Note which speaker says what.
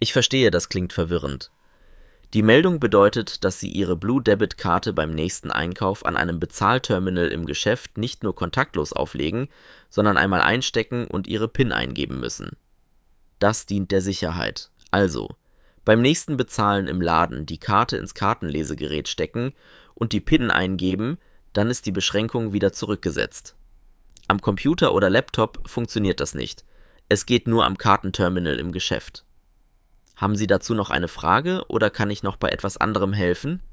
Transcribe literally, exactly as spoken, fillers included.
Speaker 1: Ich verstehe, das klingt verwirrend. Die Meldung bedeutet, dass Sie Ihre Blue-Debit-Karte beim nächsten Einkauf an einem Bezahlterminal im Geschäft nicht nur kontaktlos auflegen, sondern einmal einstecken und Ihre PIN eingeben müssen. Das dient der Sicherheit. Also, beim nächsten Bezahlen im Laden die Karte ins Kartenlesegerät stecken und die PIN eingeben, dann ist die Beschränkung wieder zurückgesetzt. Am Computer oder Laptop funktioniert das nicht. Es geht nur am Kartenterminal im Geschäft. Haben Sie dazu noch eine Frage oder kann ich noch bei etwas anderem helfen?